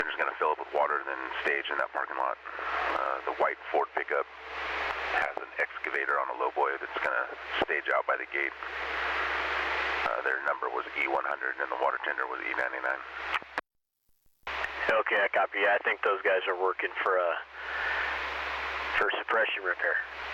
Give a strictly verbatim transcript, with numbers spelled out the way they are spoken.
They're just going to fill up with water and then stage in that parking lot. Uh, the white Ford pickup has an excavator on a lowboy that's going to stage out by the gate. Uh, their number was E one hundred and the water tender was E ninety-nine. Okay, I copy. Yeah, I think those guys are working for a for suppression repair.